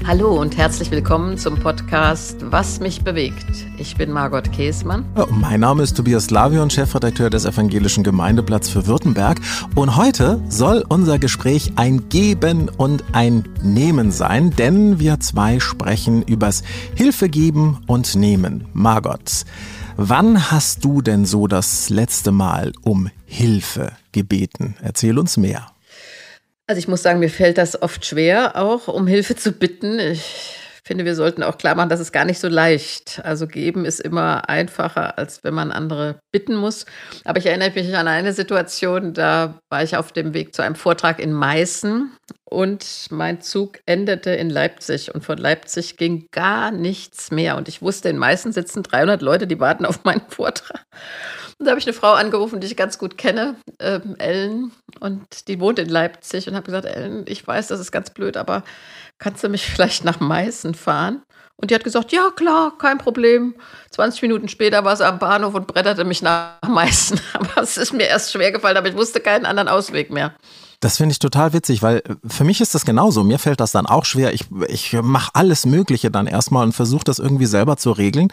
Hallo und herzlich willkommen zum Podcast Was mich bewegt. Ich bin Margot Käßmann. Mein Name ist Tobias Lavion, Chefredakteur des Evangelischen Gemeindeblatts für Württemberg. Und heute soll unser Gespräch ein Geben und ein Nehmen sein, denn wir zwei sprechen übers Hilfe geben und nehmen. Margot, wann hast du denn so das letzte Mal um Hilfe gebeten? Erzähl uns mehr. Also ich muss sagen, mir fällt das oft schwer, auch um Hilfe zu bitten. Ich finde, wir sollten auch klar machen, das ist gar nicht so leicht. Also geben ist immer einfacher, als wenn man andere bitten muss. Aber ich erinnere mich an eine Situation, da war ich auf dem Weg zu einem Vortrag in Meißen und mein Zug endete in Leipzig. Und von Leipzig ging gar nichts mehr. Und ich wusste, in Meißen sitzen 300 Leute, die warten auf meinen Vortrag. Und da habe ich eine Frau angerufen, die ich ganz gut kenne, Ellen, und die wohnt in Leipzig, und habe gesagt, Ellen, ich weiß, das ist ganz blöd, aber kannst du mich vielleicht nach Meißen fahren? Und die hat gesagt, ja klar, kein Problem. 20 Minuten später war sie am Bahnhof und bretterte mich nach Meißen. Aber es ist mir erst schwer gefallen, aber ich wusste keinen anderen Ausweg mehr. Das finde ich total witzig, weil für mich ist das genauso. Mir fällt das dann auch schwer. Ich mache alles Mögliche dann erstmal und versuche das irgendwie selber zu regeln,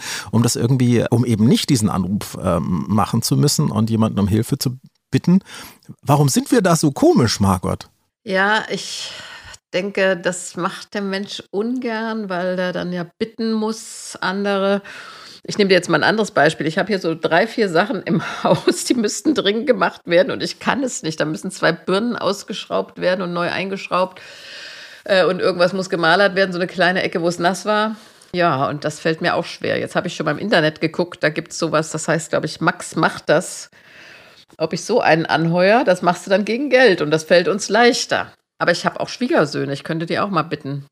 um eben nicht diesen Anruf machen zu müssen und jemanden um Hilfe zu bitten. Warum sind wir da so komisch, Margot? Ja, ich denke, das macht der Mensch ungern, weil er dann ja bitten muss, andere. Ich nehme dir jetzt mal ein anderes Beispiel. Ich habe hier so 3, 4 Sachen im Haus, die müssten dringend gemacht werden und ich kann es nicht. Da müssen 2 Birnen ausgeschraubt werden und neu eingeschraubt und irgendwas muss gemalert werden, so eine kleine Ecke, wo es nass war. Ja, und das fällt mir auch schwer. Jetzt habe ich schon beim Internet geguckt, da gibt es sowas, das heißt, glaube ich, Max macht das. Ob ich so einen anheuere, das machst du dann gegen Geld und das fällt uns leichter. Aber ich habe auch Schwiegersöhne, ich könnte die auch mal bitten.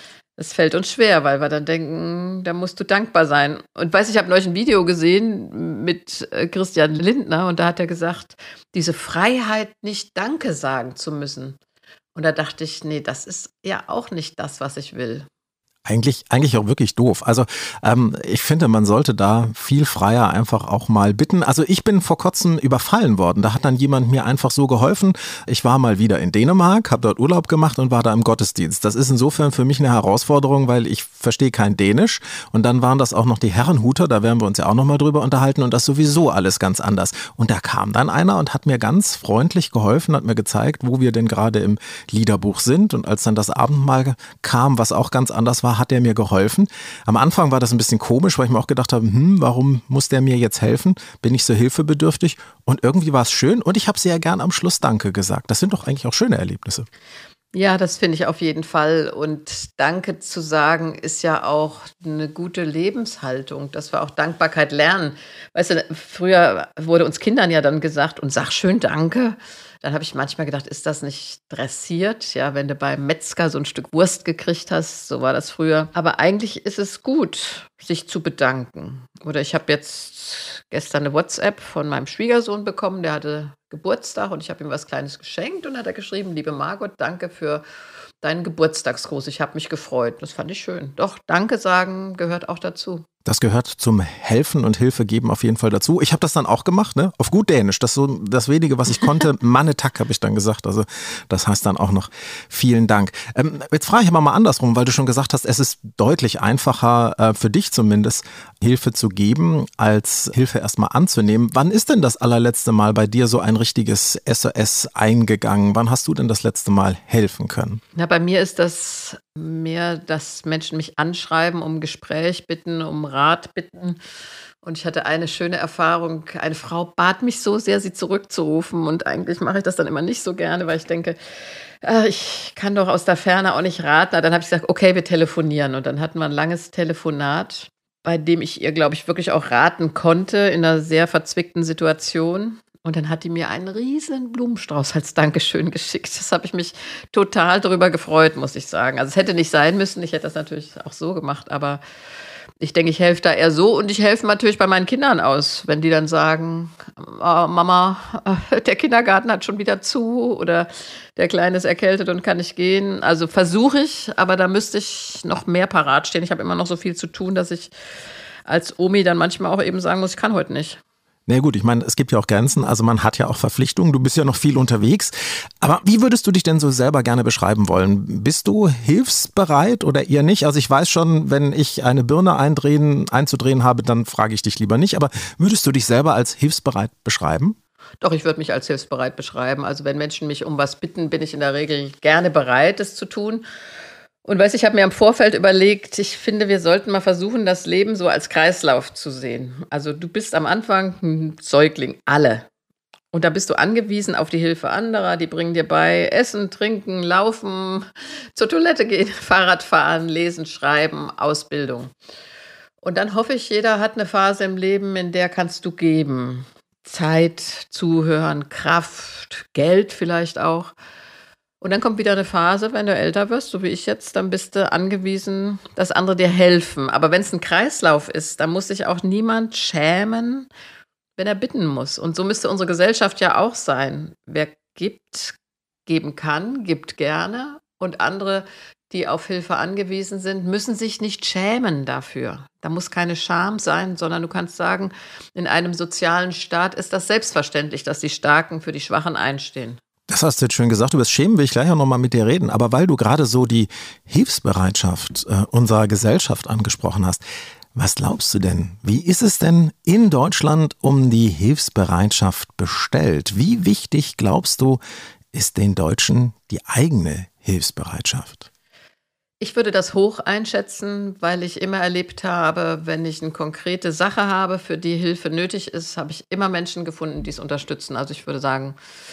Es fällt uns schwer, weil wir dann denken, da musst du dankbar sein. Und ich habe neulich ein Video gesehen mit Christian Lindner und da hat er gesagt, diese Freiheit, nicht Danke sagen zu müssen. Und da dachte ich, nee, das ist ja auch nicht das, was ich will. Eigentlich auch wirklich doof. Also ich finde, man sollte da viel freier einfach auch mal bitten. Also ich bin vor kurzem überfallen worden. Da hat dann jemand mir einfach so geholfen. Ich war mal wieder in Dänemark, habe dort Urlaub gemacht und war da im Gottesdienst. Das ist insofern für mich eine Herausforderung, weil ich verstehe kein Dänisch. Und dann waren das auch noch die Herrenhuter, da werden wir uns ja auch nochmal drüber unterhalten und das sowieso alles ganz anders. Und da kam dann einer und hat mir ganz freundlich geholfen, hat mir gezeigt, wo wir denn gerade im Liederbuch sind. Und als dann das Abendmahl kam, was auch ganz anders war, hat er mir geholfen. Am Anfang war das ein bisschen komisch, weil ich mir auch gedacht habe, warum muss der mir jetzt helfen? Bin ich so hilfebedürftig? Und irgendwie war es schön und ich habe sehr gern am Schluss Danke gesagt. Das sind doch eigentlich auch schöne Erlebnisse. Ja, das finde ich auf jeden Fall. Und Danke zu sagen ist ja auch eine gute Lebenshaltung, dass wir auch Dankbarkeit lernen. Weißt du, früher wurde uns Kindern ja dann gesagt, und sag schön Danke. Dann habe ich manchmal gedacht, ist das nicht dressiert? Ja, wenn du beim Metzger so ein Stück Wurst gekriegt hast, so war das früher. Aber eigentlich ist es gut, sich zu bedanken. Oder ich habe jetzt gestern eine WhatsApp von meinem Schwiegersohn bekommen, der hatte Geburtstag und ich habe ihm was Kleines geschenkt und hat er geschrieben, liebe Margot, danke für deinen Geburtstagsgruß. Ich habe mich gefreut. Das fand ich schön. Doch, Danke sagen gehört auch dazu. Das gehört zum Helfen und Hilfe geben auf jeden Fall dazu. Ich habe das dann auch gemacht, ne? Auf gut Dänisch. Das so das wenige, was ich konnte. Manne tak habe ich dann gesagt. Also das heißt dann auch noch vielen Dank. Jetzt frage ich aber mal andersrum, weil du schon gesagt hast, es ist deutlich einfacher, für dich zumindest, Hilfe zu geben, als Hilfe erstmal anzunehmen. Wann ist denn das allerletzte Mal bei dir so ein richtiges SOS eingegangen? Wann hast du denn das letzte Mal helfen können? Na, bei mir ist das mehr, dass Menschen mich anschreiben, um Gespräch bitten, um Rat bitten. Und ich hatte eine schöne Erfahrung. Eine Frau bat mich so sehr, sie zurückzurufen. Und eigentlich mache ich das dann immer nicht so gerne, weil ich denke, ich kann doch aus der Ferne auch nicht raten. Dann habe ich gesagt, okay, wir telefonieren. Und dann hatten wir ein langes Telefonat, bei dem ich ihr, glaube ich, wirklich auch raten konnte in einer sehr verzwickten Situation. Und dann hat die mir einen riesen Blumenstrauß als Dankeschön geschickt. Das habe ich mich total darüber gefreut, muss ich sagen. Also es hätte nicht sein müssen, ich hätte das natürlich auch so gemacht, aber ich denke, ich helfe da eher so und ich helfe natürlich bei meinen Kindern aus, wenn die dann sagen, oh, Mama, der Kindergarten hat schon wieder zu oder der Kleine ist erkältet und kann nicht gehen. Also versuche ich, aber da müsste ich noch mehr parat stehen. Ich habe immer noch so viel zu tun, dass ich als Omi dann manchmal auch eben sagen muss, ich kann heute nicht. Na gut, ich meine, es gibt ja auch Grenzen, also man hat ja auch Verpflichtungen, du bist ja noch viel unterwegs. Aber wie würdest du dich denn so selber gerne beschreiben wollen? Bist du hilfsbereit oder eher nicht? Also ich weiß schon, wenn ich eine Birne einzudrehen habe, dann frage ich dich lieber nicht. Aber würdest du dich selber als hilfsbereit beschreiben? Doch, ich würde mich als hilfsbereit beschreiben. Also wenn Menschen mich um was bitten, bin ich in der Regel gerne bereit, es zu tun. Und weißt, ich habe mir im Vorfeld überlegt, ich finde, wir sollten mal versuchen, das Leben so als Kreislauf zu sehen. Also du bist am Anfang ein Säugling, alle. Und da bist du angewiesen auf die Hilfe anderer, die bringen dir bei Essen, Trinken, Laufen, zur Toilette gehen, Fahrrad fahren, Lesen, Schreiben, Ausbildung. Und dann hoffe ich, jeder hat eine Phase im Leben, in der kannst du geben. Zeit, Zuhören, Kraft, Geld vielleicht auch. Und dann kommt wieder eine Phase, wenn du älter wirst, so wie ich jetzt, dann bist du angewiesen, dass andere dir helfen. Aber wenn es ein Kreislauf ist, dann muss sich auch niemand schämen, wenn er bitten muss. Und so müsste unsere Gesellschaft ja auch sein. Wer gibt, geben kann, gibt gerne. Und andere, die auf Hilfe angewiesen sind, müssen sich nicht schämen dafür. Da muss keine Scham sein, sondern du kannst sagen, in einem sozialen Staat ist das selbstverständlich, dass die Starken für die Schwachen einstehen. Das hast du jetzt schön gesagt, über das Schämen will ich gleich auch nochmal mit dir reden. Aber weil du gerade so die Hilfsbereitschaft unserer Gesellschaft angesprochen hast, was glaubst du denn? Wie ist es denn in Deutschland um die Hilfsbereitschaft bestellt? Wie wichtig, glaubst du, ist den Deutschen die eigene Hilfsbereitschaft? Ich würde das hoch einschätzen, weil ich immer erlebt habe, wenn ich eine konkrete Sache habe, für die Hilfe nötig ist, habe ich immer Menschen gefunden, die es unterstützen. Also ich würde sagen,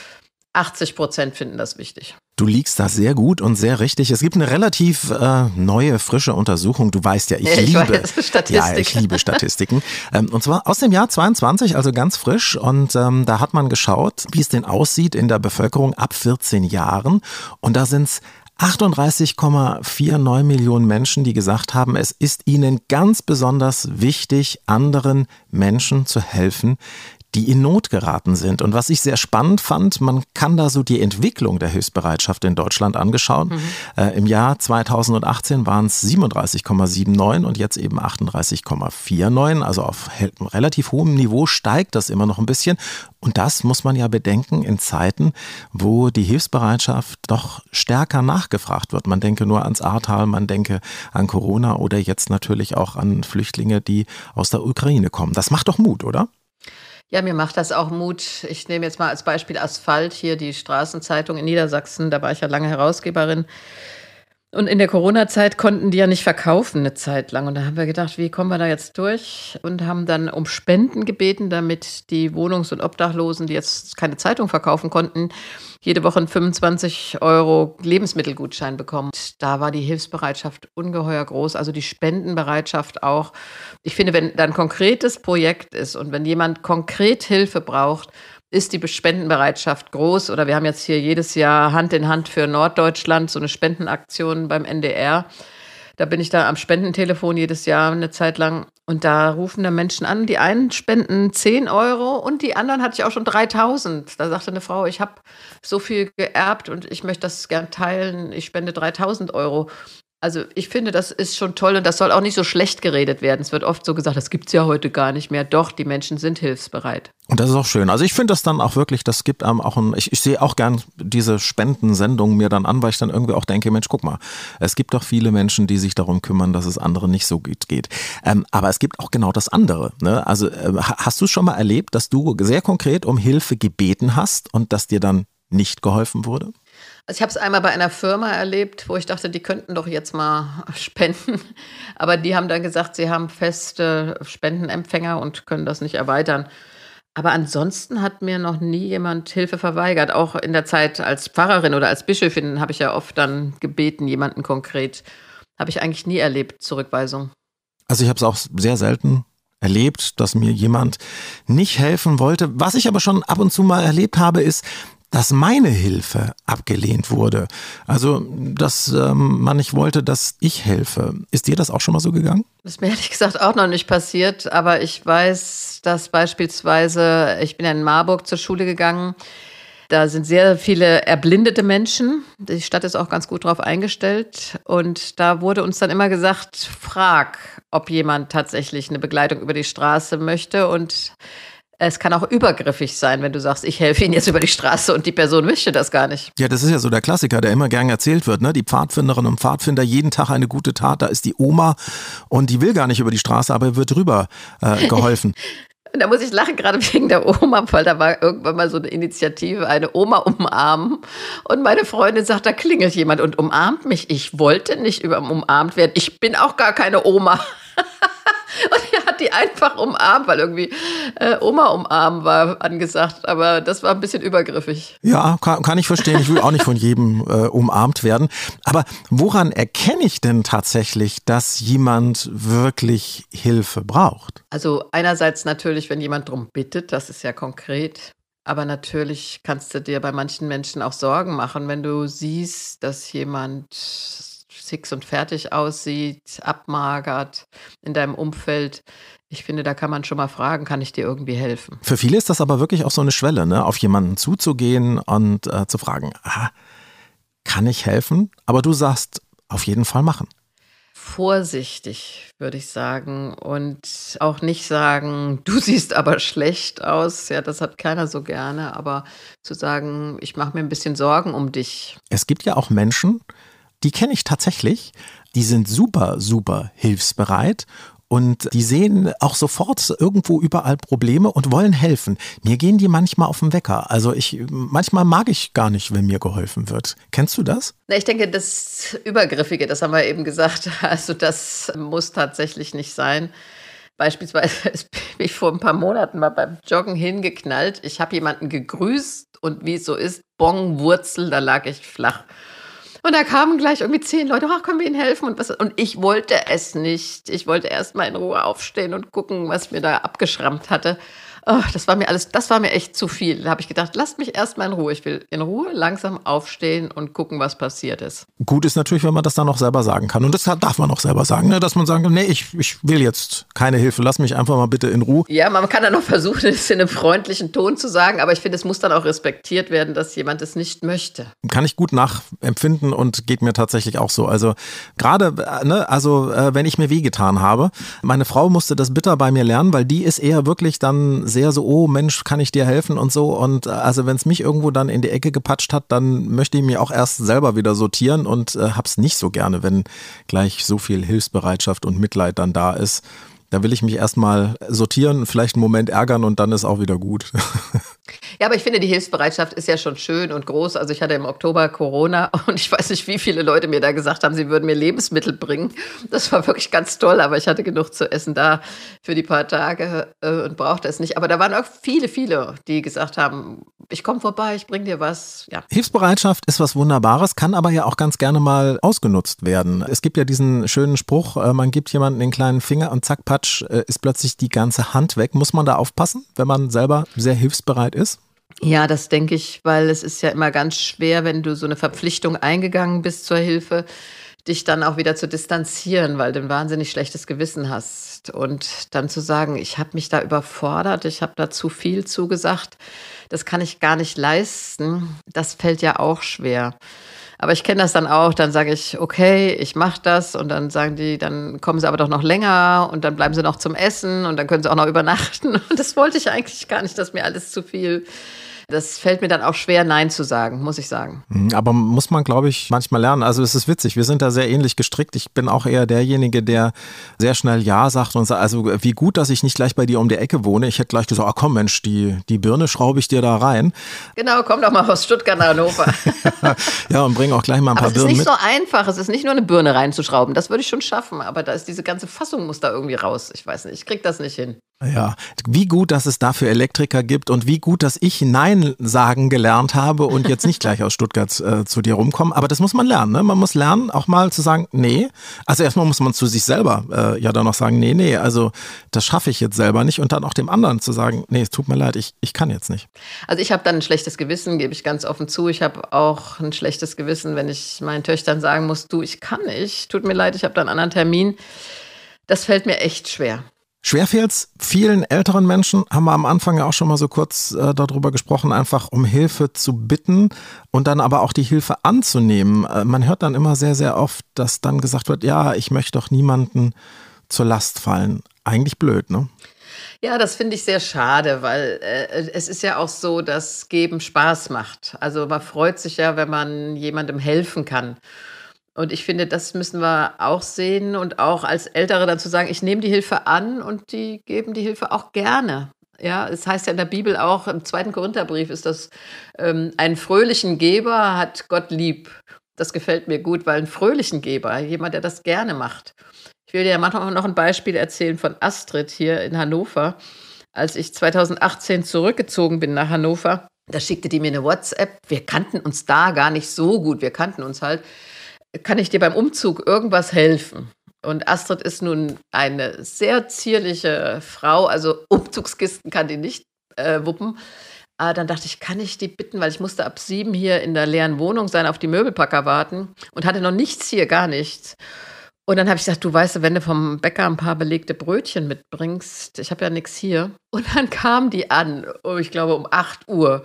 80% finden das wichtig. Du liegst da sehr gut und sehr richtig. Es gibt eine relativ neue, frische Untersuchung. Du weißt ja, ich liebe Statistiken. Und zwar aus dem Jahr 22, also ganz frisch. Und da hat man geschaut, wie es denn aussieht in der Bevölkerung ab 14 Jahren. Und da sind es 38,49 Millionen Menschen, die gesagt haben, es ist ihnen ganz besonders wichtig, anderen Menschen zu helfen, die in Not geraten sind. Und was ich sehr spannend fand, man kann da so die Entwicklung der Hilfsbereitschaft in Deutschland angeschauen. Im Jahr 2018 waren es 37,79 und jetzt eben 38,49. Also auf relativ hohem Niveau steigt das immer noch ein bisschen. Und das muss man ja bedenken in Zeiten, wo die Hilfsbereitschaft doch stärker nachgefragt wird. Man denke nur ans Ahrtal, man denke an Corona oder jetzt natürlich auch an Flüchtlinge, die aus der Ukraine kommen. Das macht doch Mut, oder? Ja, mir macht das auch Mut. Ich nehme jetzt mal als Beispiel Asphalt, hier die Straßenzeitung in Niedersachsen, da war ich ja lange Herausgeberin. Und in der Corona-Zeit konnten die ja nicht verkaufen eine Zeit lang. Und da haben wir gedacht, wie kommen wir da jetzt durch? Und haben dann um Spenden gebeten, damit die Wohnungs- und Obdachlosen, die jetzt keine Zeitung verkaufen konnten, jede Woche einen 25 € Lebensmittelgutschein bekommen. Da war die Hilfsbereitschaft ungeheuer groß, also die Spendenbereitschaft auch. Ich finde, wenn da ein konkretes Projekt ist und wenn jemand konkret Hilfe braucht, ist die Spendenbereitschaft groß. Oder wir haben jetzt hier jedes Jahr Hand in Hand für Norddeutschland so eine Spendenaktion beim NDR. Da bin ich da am Spendentelefon jedes Jahr eine Zeit lang. Und da rufen da Menschen an. Die einen spenden 10 € und die anderen hatte ich auch schon 3.000. Da sagte eine Frau, ich habe so viel geerbt und ich möchte das gern teilen. Ich spende 3.000 €. Also ich finde, das ist schon toll und das soll auch nicht so schlecht geredet werden. Es wird oft so gesagt, das gibt's ja heute gar nicht mehr. Doch, die Menschen sind hilfsbereit. Und das ist auch schön. Also ich finde das dann auch wirklich, das gibt einem auch ich sehe auch gern diese Spendensendungen mir dann an, weil ich dann irgendwie auch denke, Mensch, guck mal, es gibt doch viele Menschen, die sich darum kümmern, dass es anderen nicht so gut geht. Aber es gibt auch genau das andere. Ne? Also hast du es schon mal erlebt, dass du sehr konkret um Hilfe gebeten hast und dass dir dann nicht geholfen wurde? Also ich habe es einmal bei einer Firma erlebt, wo ich dachte, die könnten doch jetzt mal spenden. Aber die haben dann gesagt, sie haben feste Spendenempfänger und können das nicht erweitern. Aber ansonsten hat mir noch nie jemand Hilfe verweigert. Auch in der Zeit als Pfarrerin oder als Bischöfin habe ich ja oft dann gebeten, jemanden konkret. Habe ich eigentlich nie erlebt, Zurückweisung. Also ich habe es auch sehr selten erlebt, dass mir jemand nicht helfen wollte. Was ich aber schon ab und zu mal erlebt habe, ist, dass meine Hilfe abgelehnt wurde. Also, dass man nicht wollte, dass ich helfe. Ist dir das auch schon mal so gegangen? Das ist mir ehrlich gesagt auch noch nicht passiert, aber ich weiß, dass beispielsweise, ich bin ja in Marburg zur Schule gegangen, da sind sehr viele erblindete Menschen. Die Stadt ist auch ganz gut drauf eingestellt. Und da wurde uns dann immer gesagt, frag, ob jemand tatsächlich eine Begleitung über die Straße möchte. Und Es kann auch übergriffig sein, wenn du sagst, ich helfe Ihnen jetzt über die Straße und die Person möchte das gar nicht. Ja, das ist ja so der Klassiker, der immer gern erzählt wird, ne? Die Pfadfinderinnen und Pfadfinder, jeden Tag eine gute Tat, da ist die Oma und die will gar nicht über die Straße, aber wird rüber geholfen. Und da muss ich lachen, gerade wegen der Oma, weil da war irgendwann mal so eine Initiative, eine Oma umarmen. Und meine Freundin sagt, da klingelt jemand und umarmt mich. Ich wollte nicht umarmt werden. Ich bin auch gar keine Oma. Und er hat die einfach umarmt, weil irgendwie Oma umarmen war angesagt. Aber das war ein bisschen übergriffig. Ja, kann ich verstehen. Ich will auch nicht von jedem umarmt werden. Aber woran erkenne ich denn tatsächlich, dass jemand wirklich Hilfe braucht? Also einerseits natürlich, wenn jemand darum bittet, das ist ja konkret. Aber natürlich kannst du dir bei manchen Menschen auch Sorgen machen, wenn du siehst, dass jemand fix und fertig aussieht, abmagert in deinem Umfeld. Ich finde, da kann man schon mal fragen, kann ich dir irgendwie helfen? Für viele ist das aber wirklich auch so eine Schwelle, ne? Auf jemanden zuzugehen und zu fragen, kann ich helfen? Aber du sagst, auf jeden Fall machen. Vorsichtig, würde ich sagen. Und auch nicht sagen, du siehst aber schlecht aus. Ja, das hat keiner so gerne. Aber zu sagen, ich mache mir ein bisschen Sorgen um dich. Es gibt ja auch Menschen, die kenne ich tatsächlich, die sind super, super hilfsbereit und die sehen auch sofort irgendwo überall Probleme und wollen helfen. Mir gehen die manchmal auf den Wecker. Also manchmal mag ich gar nicht, wenn mir geholfen wird. Kennst du das? Na, ich denke, das Übergriffige, das haben wir eben gesagt, also das muss tatsächlich nicht sein. Beispielsweise bin ich vor ein paar Monaten mal beim Joggen hingeknallt. Ich habe jemanden gegrüßt und wie es so ist, Bong, Wurzel, da lag ich flach. Und da kamen gleich irgendwie 10 Leute, können wir Ihnen helfen? Und ich wollte es nicht. Ich wollte erst mal in Ruhe aufstehen und gucken, was mir da abgeschrammt hatte. Oh, das war mir echt zu viel. Da habe ich gedacht, lasst mich erst mal in Ruhe. Ich will in Ruhe langsam aufstehen und gucken, was passiert ist. Gut ist natürlich, wenn man das dann auch selber sagen kann. Und das darf man auch selber sagen, ne? Dass man sagen kann, nee, ich will jetzt keine Hilfe, lass mich einfach mal bitte in Ruhe. Ja, man kann dann noch versuchen, es in einem freundlichen Ton zu sagen, aber ich finde, es muss dann auch respektiert werden, dass jemand es nicht möchte. Kann ich gut nachempfinden und geht mir tatsächlich auch so. Also gerade, wenn ich mir wehgetan habe, meine Frau musste das bitter bei mir lernen, weil die ist eher wirklich dann sehr so, oh Mensch, kann ich dir helfen und so. Und also wenn es mich irgendwo dann in die Ecke gepatscht hat, dann möchte ich mich auch erst selber wieder sortieren und hab's nicht so gerne, wenn gleich so viel Hilfsbereitschaft und Mitleid dann da ist. Da will ich mich erstmal sortieren, vielleicht einen Moment ärgern und dann ist auch wieder gut. Ja, aber ich finde, die Hilfsbereitschaft ist ja schon schön und groß. Also ich hatte im Oktober Corona und ich weiß nicht, wie viele Leute mir da gesagt haben, sie würden mir Lebensmittel bringen. Das war wirklich ganz toll, aber ich hatte genug zu essen da für die paar Tage und brauchte es nicht. Aber da waren auch viele, die gesagt haben, ich komme vorbei, ich bringe dir was. Ja. Hilfsbereitschaft ist was Wunderbares, kann aber ja auch ganz gerne mal ausgenutzt werden. Es gibt ja diesen schönen Spruch, man gibt jemandem den kleinen Finger und zack, patsch, ist plötzlich die ganze Hand weg. Muss man da aufpassen, wenn man selber sehr hilfsbereit ist? Ja, das denke ich, weil es ist ja immer ganz schwer, wenn du so eine Verpflichtung eingegangen bist zur Hilfe, dich dann auch wieder zu distanzieren, weil du ein wahnsinnig schlechtes Gewissen hast. Und dann zu sagen, ich habe mich da überfordert, ich habe da zu viel zugesagt, das kann ich gar nicht leisten, das fällt ja auch schwer. Aber ich kenne das dann auch, dann sage ich, okay, ich mache das und dann sagen die, dann kommen sie aber doch noch länger und dann bleiben sie noch zum Essen und dann können sie auch noch übernachten. Und das wollte ich eigentlich gar nicht, das ist mir alles zu viel. Das fällt mir dann auch schwer, Nein zu sagen, muss ich sagen. Aber muss man, glaube ich, manchmal lernen. Also es ist witzig, wir sind da sehr ähnlich gestrickt. Ich bin auch eher derjenige, der sehr schnell Ja sagt und sagt, also wie gut, dass ich nicht gleich bei dir um die Ecke wohne. Ich hätte gleich gesagt, komm Mensch, die Birne schraube ich dir da rein. Genau, komm doch mal aus Stuttgart nach Hannover. Ja, und bring auch gleich mal ein paar Birnen mit. Aber es ist nicht so einfach, es ist nicht nur eine Birne reinzuschrauben, das würde ich schon schaffen, aber da ist diese ganze Fassung muss da irgendwie raus. Ich weiß nicht, ich krieg das nicht hin. Ja, wie gut, dass es dafür Elektriker gibt und wie gut, dass ich Nein sagen gelernt habe und jetzt nicht gleich aus Stuttgart zu dir rumkomme. Aber das muss man lernen, ne? Man muss lernen, auch mal zu sagen, nee. Also erstmal muss man zu sich selber ja dann noch sagen, nee, also das schaffe ich jetzt selber nicht. Und dann auch dem anderen zu sagen, nee, es tut mir leid, ich kann jetzt nicht. Also ich habe dann ein schlechtes Gewissen, gebe ich ganz offen zu. Ich habe auch ein schlechtes Gewissen, wenn ich meinen Töchtern sagen muss, du, ich kann nicht, tut mir leid, ich habe da einen anderen Termin. Das fällt mir echt schwer. Schwer fällt's vielen älteren Menschen, haben wir am Anfang ja auch schon mal so kurz darüber gesprochen, einfach um Hilfe zu bitten und dann aber auch die Hilfe anzunehmen. Man hört dann immer sehr, sehr oft, dass dann gesagt wird, ja, ich möchte doch niemanden zur Last fallen. Eigentlich blöd, ne? Ja, das finde ich sehr schade, weil, es ist ja auch so, dass Geben Spaß macht. Also, man freut sich ja, wenn man jemandem helfen kann. Und ich finde, das müssen wir auch sehen und auch als Ältere dann zu sagen: „Ich nehme die Hilfe an und die geben die Hilfe auch gerne.“ Ja, es heißt ja in der Bibel auch, im zweiten Korintherbrief ist das, „einen fröhlichen Geber hat Gott lieb.“ Das gefällt mir gut, weil 'n fröhlichen Geber, jemand, der das gerne macht. Ich will dir ja manchmal noch ein Beispiel erzählen von Astrid hier in Hannover. Als ich 2018 zurückgezogen bin nach Hannover, da schickte die mir eine WhatsApp. Wir kannten uns da gar nicht so gut. Wir kannten uns halt. „Kann ich dir beim Umzug irgendwas helfen?“ Und Astrid ist nun eine sehr zierliche Frau, also Umzugskisten kann die nicht, wuppen. Dann dachte ich: „Kann ich die bitten?“ Weil ich musste ab 7 hier in der leeren Wohnung sein, auf die Möbelpacker warten und hatte noch nichts hier, gar nichts. Und dann habe ich gesagt: „Du, weißt du, wenn du vom Bäcker ein paar belegte Brötchen mitbringst, ich habe ja nix hier.“ Und dann kam die an, ich glaube um 8 Uhr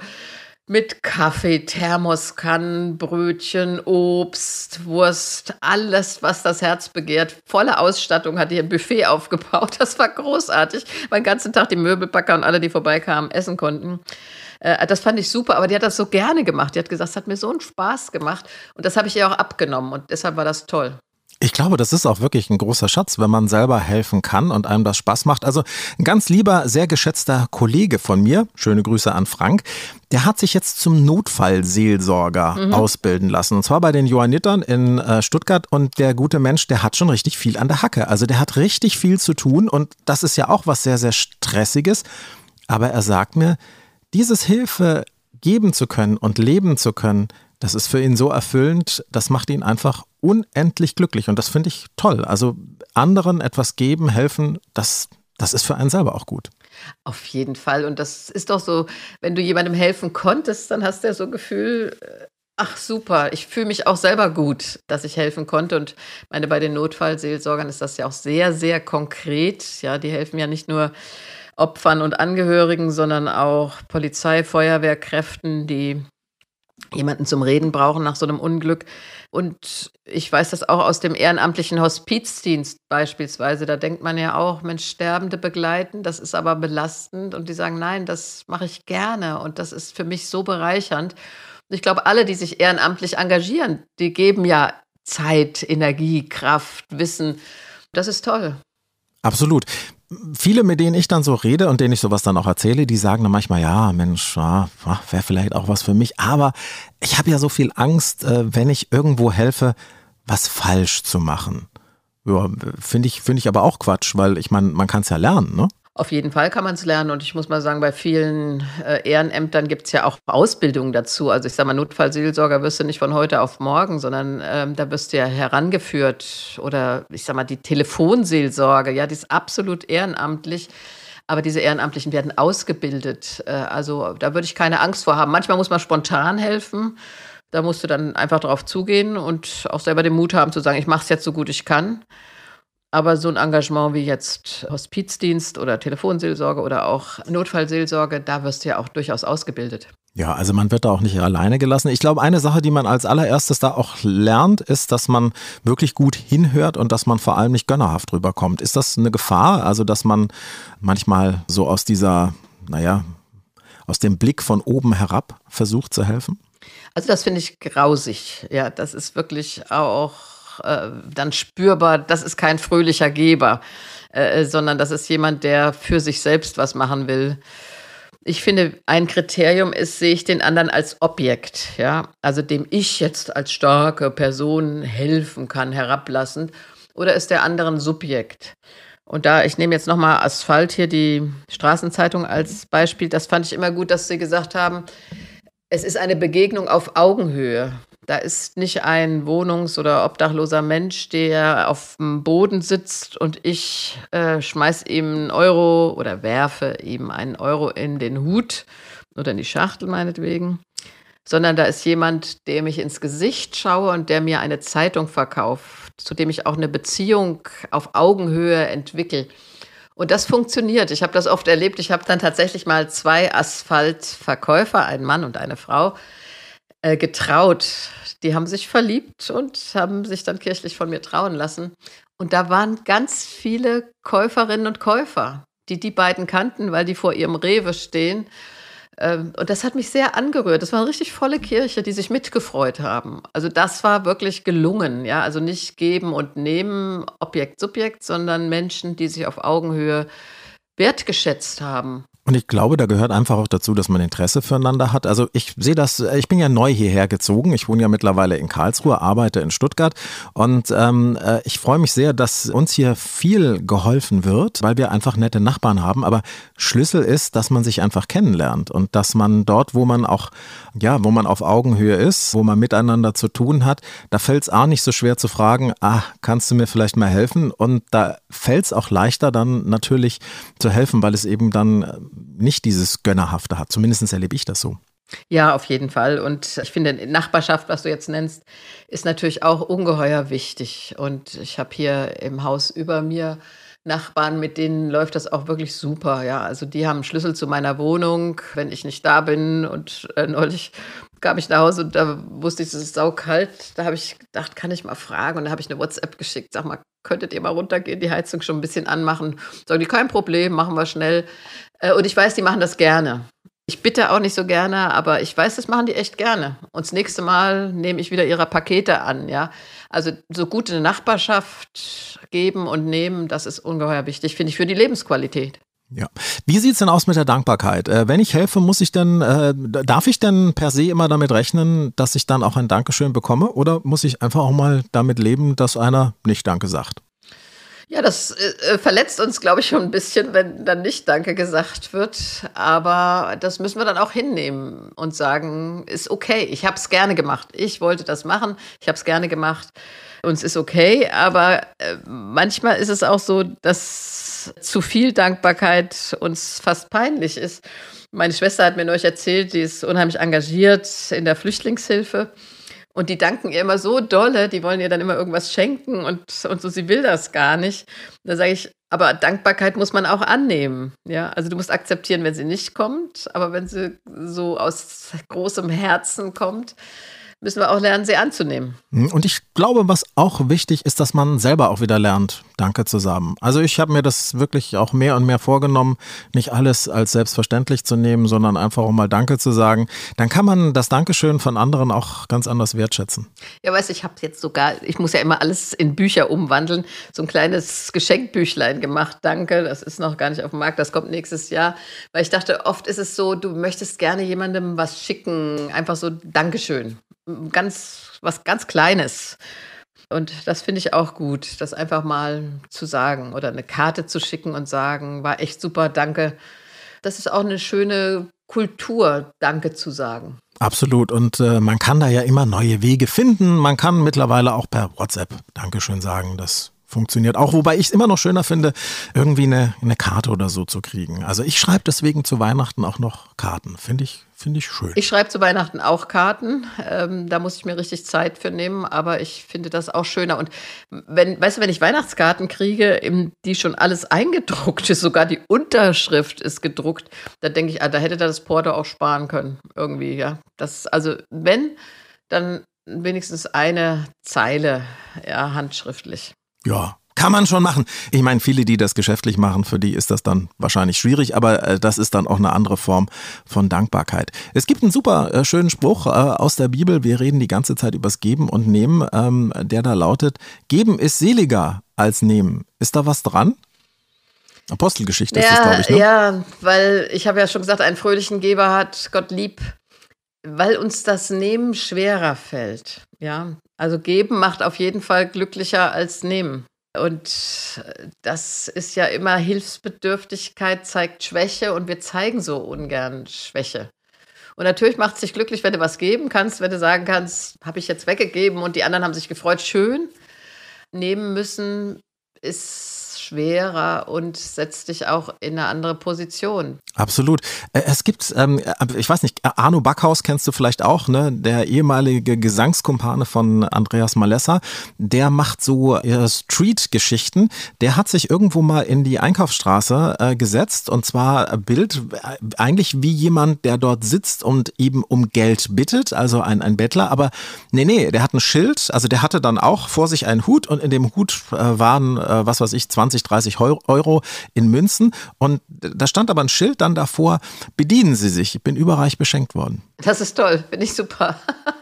mit Kaffee, Thermoskannen, Brötchen, Obst, Wurst, alles, was das Herz begehrt. Volle Ausstattung, hat ihr 'n Buffet aufgebaut. Das war großartig, weil den ganzen Tag die Möbelpacker und alle, die vorbeikamen, essen konnten. Das fand ich super, aber die hat das so gerne gemacht. Die hat gesagt: „Es hat mir so 'n Spaß gemacht.“ Und das habe ich ihr auch abgenommen und deshalb war das toll. Ich glaube, das ist auch wirklich ein großer Schatz, wenn man selber helfen kann und einem das Spaß macht. Also ein ganz lieber, sehr geschätzter Kollege von mir, schöne Grüße an Frank, der hat sich jetzt zum Notfallseelsorger ausbilden lassen. Und zwar bei den Johannitern in Stuttgart. Und der gute Mensch, der hat schon richtig viel an der Hacke. Also der hat richtig viel zu tun und das ist ja auch was sehr, sehr Stressiges. Aber er sagt mir, dieses Hilfe geben zu können und leben zu können, das ist für ihn so erfüllend, das macht ihn einfach unendlich glücklich und das finde ich toll. Also anderen etwas geben, helfen, das ist für einen selber auch gut. Auf jeden Fall. Und das ist doch so, wenn du jemandem helfen konntest, dann hast du ja so 'n Gefühl, ach super, ich fühle mich auch selber gut, dass ich helfen konnte. Und meine, bei den Notfallseelsorgern ist das ja auch sehr, sehr konkret. Ja, die helfen ja nicht nur Opfern und Angehörigen, sondern auch Polizei, Feuerwehrkräften, die jemanden zum Reden brauchen nach so einem Unglück. Und ich weiß das auch aus dem ehrenamtlichen Hospizdienst beispielsweise. Da denkt man ja auch: „Mensch, Sterbende begleiten, das ist aber belastend.“ Und die sagen: „Nein, das mache ich gerne und das ist für mich so bereichernd.“ Und ich glaube, alle, die sich ehrenamtlich engagieren, die geben ja Zeit, Energie, Kraft, Wissen. Das ist toll. Absolut. Viele, mit denen ich dann so rede und denen ich sowas dann auch erzähle, die sagen dann manchmal, ja, Mensch, ja, wäre vielleicht auch was für mich. Aber ich habe ja so viel Angst, wenn ich irgendwo helfe, was falsch zu machen. Ja, finde ich aber auch Quatsch, weil ich meine, man kann es ja lernen, ne? Auf jeden Fall kann man es lernen und ich muss mal sagen, bei vielen, Ehrenämtern gibt es ja auch Ausbildung dazu. Also, ich sage mal, Notfallseelsorger wirst du nicht von heute auf morgen, sondern, da wirst du ja herangeführt oder ich sage mal, die Telefonseelsorge, ja, die ist absolut ehrenamtlich, aber diese Ehrenamtlichen werden ausgebildet. Also, da würde ich keine Angst vor haben. Manchmal muss man spontan helfen. Da musst du dann einfach drauf zugehen und auch selber den Mut haben zu sagen: „Ich mache es jetzt so gut ich kann.“ Aber so 'n Engagement wie jetzt Hospizdienst oder Telefonseelsorge oder auch Notfallseelsorge, da wirst du ja auch durchaus ausgebildet. Ja, also man wird da auch nicht alleine gelassen. Ich glaube, eine Sache, die man als allererstes da auch lernt, ist, dass man wirklich gut hinhört und dass man vor allem nicht gönnerhaft rüberkommt. Ist das eine Gefahr? Also, dass man manchmal so aus dieser, naja, aus dem Blick von oben herab versucht zu helfen? Also, das finde ich grausig. Ja, das ist wirklich auch, dann spürbar, das ist kein fröhlicher Geber, sondern das ist jemand, der für sich selbst was machen will. Ich finde, ein Kriterium ist, sehe ich den anderen als Objekt, ja? Also, dem ich jetzt als starke Person helfen kann, herablassend, oder ist der andere 'n Subjekt? Und da ich nehme jetzt noch mal Asphalt hier, die Straßenzeitung als Beispiel, das fand ich immer gut, dass sie gesagt haben: „Es ist eine Begegnung auf Augenhöhe.“ Da ist nicht ein wohnungs oder obdachloser Mensch, der aufm Boden sitzt und ich, schmeiße ihm 'n Euro oder werfe ihm einen Euro in den Hut oder in die Schachtel meinetwegen, sondern da ist jemand, dem ich ins Gesicht schaue und der mir eine Zeitung verkauft, zu dem ich auch 'ne Beziehung auf Augenhöhe entwickle. Und das funktioniert. Ich habe das oft erlebt. Ich habe dann tatsächlich mal 2 Asphaltverkäufer, einen Mann und eine Frau, getraut. Die haben sich verliebt und haben sich dann kirchlich von mir trauen lassen. Und da waren ganz viele Käuferinnen und Käufer, die beiden kannten, weil die vor ihrem Rewe stehen. Und das hat mich sehr angerührt. Das war eine richtig volle Kirche, die sich mitgefreut haben. Also das war wirklich gelungen, ja. Also nicht geben und nehmen, Objekt, Subjekt, sondern Menschen, die sich auf Augenhöhe wertgeschätzt haben. Und ich glaube, da gehört einfach auch dazu, dass man Interesse füreinander hat. Also ich sehe das, ich bin ja neu hierher gezogen. Ich wohne ja mittlerweile in Karlsruhe, arbeite in Stuttgart. Und ich freue mich sehr, dass uns hier viel geholfen wird, weil wir einfach nette Nachbarn haben. Aber Schlüssel ist, dass man sich einfach kennenlernt und dass man dort, wo man auch, ja, wo man auf Augenhöhe ist, wo man miteinander zu tun hat, da fällt es auch nicht so schwer zu fragen, kannst du mir vielleicht mal helfen? Und da fällt es auch leichter dann natürlich zu helfen, weil es eben dann nicht dieses Gönnerhafte hat. Zumindest erlebe ich das so. Ja, auf jeden Fall. Und ich finde, Nachbarschaft, was du jetzt nennst, ist natürlich auch ungeheuer wichtig. Und ich habe hier im Haus über mir Nachbarn, mit denen läuft das auch wirklich super. Ja, also die haben einen Schlüssel zu meiner Wohnung, wenn ich nicht da bin. Und neulich kam ich nach Hause und da wusste ich, es ist saukalt. Da habe ich gedacht, kann ich mal fragen? Und da habe ich eine WhatsApp geschickt. Sag mal, könntet ihr mal runtergehen, die Heizung schon ein bisschen anmachen? Sagen die, kein Problem, machen wir schnell. Und ich weiß, die machen das gerne. Ich bitte auch nicht so gerne, aber ich weiß, das machen die echt gerne. Und das nächste Mal nehme ich wieder ihre Pakete an, ja. Also so gute Nachbarschaft geben und nehmen, das ist ungeheuer wichtig, finde ich, für die Lebensqualität. Ja. Wie sieht es denn aus mit der Dankbarkeit? Wenn ich helfe, darf ich denn per se immer damit rechnen, dass ich dann auch ein Dankeschön bekomme? Oder muss ich einfach auch mal damit leben, dass einer nicht Danke sagt? Ja, das verletzt uns, glaube ich, schon ein bisschen, wenn dann nicht Danke gesagt wird. Aber das müssen wir dann auch hinnehmen und sagen, ist okay, ich habe es gerne gemacht. Ich wollte das machen, ich habe es gerne gemacht und es ist okay. Aber manchmal ist es auch so, dass zu viel Dankbarkeit uns fast peinlich ist. Meine Schwester hat mir neulich erzählt, die ist unheimlich engagiert in der Flüchtlingshilfe. Und die danken ihr immer so dolle, die wollen ihr dann immer irgendwas schenken und so, sie will das gar nicht. Da sage ich, aber Dankbarkeit muss man auch annehmen. Ja? Also du musst akzeptieren, wenn sie nicht kommt, aber wenn sie so aus großem Herzen kommt, müssen wir auch lernen, sie anzunehmen. Und ich glaube, was auch wichtig ist, dass man selber auch wieder lernt, Danke zu sagen. Also ich habe mir das wirklich auch mehr und mehr vorgenommen, nicht alles als selbstverständlich zu nehmen, sondern einfach auch mal Danke zu sagen. Dann kann man das Dankeschön von anderen auch ganz anders wertschätzen. Ja, weißt du, ich habe jetzt sogar, ich muss ja immer alles in Bücher umwandeln, so ein kleines Geschenkbüchlein gemacht. Danke, das ist noch gar nicht auf dem Markt, das kommt nächstes Jahr. Weil ich dachte, oft ist es so, du möchtest gerne jemandem was schicken, einfach so Dankeschön. Was ganz Kleines. Und das finde ich auch gut, das einfach mal zu sagen oder eine Karte zu schicken und sagen, war echt super, danke. Das ist auch eine schöne Kultur, Danke zu sagen. Absolut. Und man kann da ja immer neue Wege finden. Man kann mittlerweile auch per WhatsApp Dankeschön sagen. Das funktioniert auch, wobei ich es immer noch schöner finde, irgendwie eine Karte oder so zu kriegen. Also ich schreibe deswegen zu Weihnachten auch noch Karten. Finde ich schön. Ich schreibe zu Weihnachten auch Karten. Da muss ich mir richtig Zeit für nehmen, aber ich finde das auch schöner. Und wenn ich Weihnachtskarten kriege, die schon alles eingedruckt ist, sogar die Unterschrift ist gedruckt, da denke ich, da hätte das Porto auch sparen können. Irgendwie, ja. Also wenn, dann wenigstens eine Zeile, ja, handschriftlich. Ja, kann man schon machen. Ich meine, viele, die das geschäftlich machen, für die ist das dann wahrscheinlich schwierig, aber das ist dann auch eine andere Form von Dankbarkeit. Es gibt einen super schönen Spruch aus der Bibel, wir reden die ganze Zeit übers Geben und Nehmen, der da lautet, Geben ist seliger als Nehmen. Ist da was dran? Apostelgeschichte ist das, glaube ich, ne? Ja, weil ich habe ja schon gesagt, einen fröhlichen Geber hat Gott lieb, weil uns das Nehmen schwerer fällt, ja. Also geben macht auf jeden Fall glücklicher als nehmen. Und das ist ja immer Hilfsbedürftigkeit zeigt Schwäche und wir zeigen so ungern Schwäche. Und natürlich macht es dich glücklich, wenn du was geben kannst, wenn du sagen kannst, habe ich jetzt weggegeben und die anderen haben sich gefreut, schön. Nehmen müssen ist schwerer und setzt dich auch in eine andere Position. Absolut. Es gibt, ich weiß nicht, Arno Backhaus kennst du vielleicht auch, ne? Der ehemalige Gesangskumpane von Andreas Malessa, der macht so Street-Geschichten. Der hat sich irgendwo mal in die Einkaufsstraße gesetzt und zwar Bild eigentlich wie jemand, der dort sitzt und eben um Geld bittet, also ein Bettler, aber nee, der hat ein Schild, also der hatte dann auch vor sich einen Hut und in dem Hut waren, was weiß ich, 20 20, 30 Euro in Münzen. Und da stand aber ein Schild dann davor, bedienen Sie sich, ich bin überreich beschenkt worden. Das ist toll, finde ich super.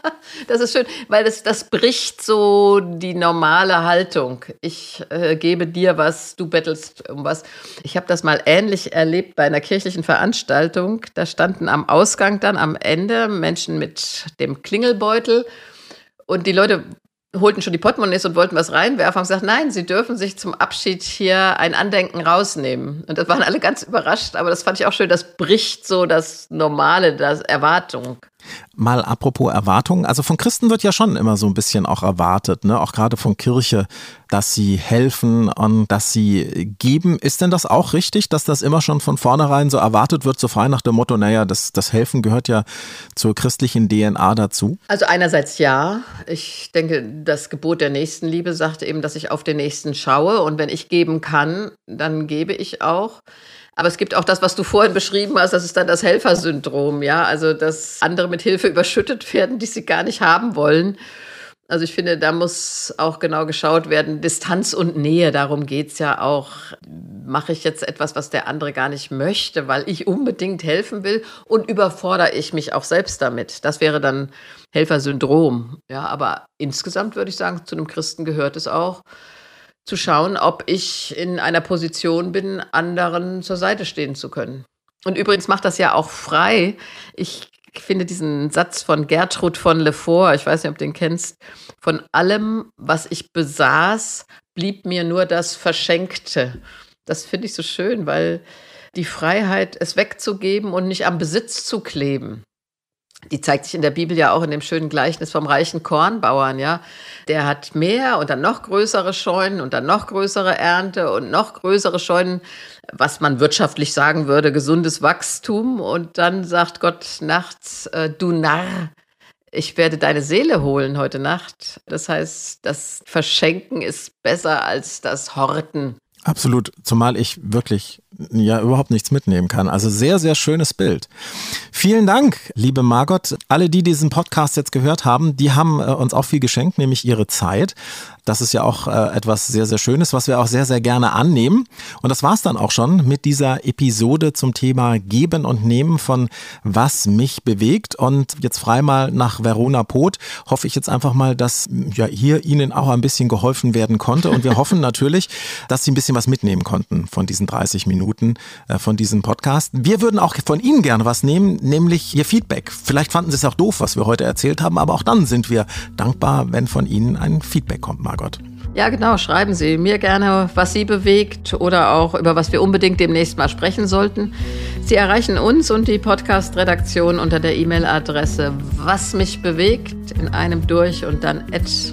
Das ist schön, weil das bricht so die normale Haltung. Ich gebe dir was, du bettelst um was. Ich habe das mal ähnlich erlebt bei einer kirchlichen Veranstaltung. Da standen am Ausgang dann am Ende Menschen mit dem Klingelbeutel und die Leute holten schon die Portemonnaies und wollten was reinwerfen und gesagt, nein, sie dürfen sich zum Abschied hier ein Andenken rausnehmen. Und das waren alle ganz überrascht, aber das fand ich auch schön, das bricht so das Normale, das Erwartung. Mal apropos Erwartungen, also von Christen wird ja schon immer so ein bisschen auch erwartet, ne? Auch gerade von Kirche, dass sie helfen und dass sie geben. Ist denn das auch richtig, dass das immer schon von vornherein so erwartet wird, so frei nach dem Motto, naja, das Helfen gehört ja zur christlichen DNA dazu? Also einerseits ja. Ich denke, das Gebot der Nächstenliebe sagt eben, dass ich auf den Nächsten schaue und wenn ich geben kann, dann gebe ich auch. Aber es gibt auch das, was du vorhin beschrieben hast, das ist dann das Helfersyndrom, ja, also dass andere mit Hilfe überschüttet werden, die sie gar nicht haben wollen. Also ich finde, da muss auch genau geschaut werden, Distanz und Nähe, darum geht's ja auch. Mache ich jetzt etwas, was der andere gar nicht möchte, weil ich unbedingt helfen will und überfordere ich mich auch selbst damit? Das wäre dann Helfersyndrom, ja, aber insgesamt würde ich sagen, zu einem Christen gehört es auch, zu schauen, ob ich in einer Position bin, anderen zur Seite stehen zu können. Und übrigens macht das ja auch frei. Ich finde diesen Satz von Gertrud von Lefort, ich weiß nicht, ob du den kennst, von allem, was ich besaß, blieb mir nur das Verschenkte. Das finde ich so schön, weil die Freiheit, es wegzugeben und nicht am Besitz zu kleben, die zeigt sich in der Bibel ja auch in dem schönen Gleichnis vom reichen Kornbauern, ja. Der hat mehr und dann noch größere Scheunen und dann noch größere Ernte und noch größere Scheunen, was man wirtschaftlich sagen würde, gesundes Wachstum. Und dann sagt Gott nachts, du Narr, ich werde deine Seele holen heute Nacht. Das heißt, das Verschenken ist besser als das Horten. Absolut, zumal ich wirklich ja überhaupt nichts mitnehmen kann. Also sehr, sehr schönes Bild. Vielen Dank, liebe Margot. Alle, die diesen Podcast jetzt gehört haben, die haben uns auch viel geschenkt, nämlich ihre Zeit. Das ist ja auch etwas sehr, sehr Schönes, was wir auch sehr, sehr gerne annehmen. Und das war's dann auch schon mit dieser Episode zum Thema Geben und Nehmen von Was mich bewegt. Und jetzt frei mal nach Verona Poth hoffe ich jetzt einfach mal, dass ja hier Ihnen auch ein bisschen geholfen werden konnte. Und wir hoffen natürlich, dass Sie ein bisschen was mitnehmen konnten von diesen 30 Minuten von diesem Podcast. Wir würden auch von Ihnen gerne was nehmen, nämlich Ihr Feedback. Vielleicht fanden Sie es auch doof, was wir heute erzählt haben, aber auch dann sind wir dankbar, wenn von Ihnen ein Feedback kommt, Margot. Ja, genau. Schreiben Sie mir gerne, was Sie bewegt oder auch über was wir unbedingt demnächst mal sprechen sollten. Sie erreichen uns und die Podcast-Redaktion unter der E-Mail-Adresse wasmichbewegt in einem durch und dann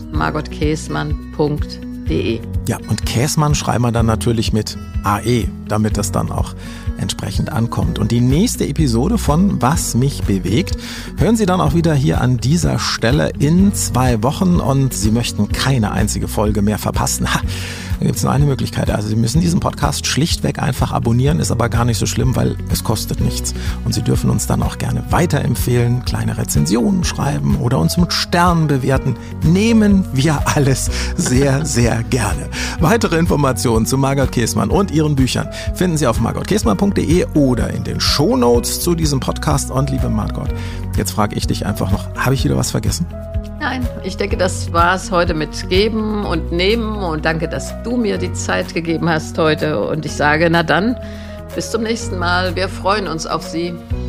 @margotkäßmann.de. Ja, und Käßmann schreiben wir dann natürlich mit AE, damit das dann auch entsprechend ankommt. Und die nächste Episode von Was mich bewegt hören Sie dann auch wieder hier an dieser Stelle in 2 Wochen und Sie möchten keine einzige Folge mehr verpassen. Da gibt es nur eine Möglichkeit. Also Sie müssen diesen Podcast schlichtweg einfach abonnieren, ist aber gar nicht so schlimm, weil es kostet nichts. Und Sie dürfen uns dann auch gerne weiterempfehlen, kleine Rezensionen schreiben oder uns mit Sternen bewerten. Nehmen wir alles sehr, sehr gerne. Weitere Informationen zu Margot Käßmann und ihren Büchern finden Sie auf margotkäßmann.de oder in den Shownotes zu diesem Podcast. Und liebe Margot, jetzt frage ich dich einfach noch, habe ich wieder was vergessen? Nein, ich denke, das war's heute mit Geben und Nehmen und danke, dass du mir die Zeit gegeben hast heute und ich sage, na dann, bis zum nächsten Mal. Wir freuen uns auf Sie.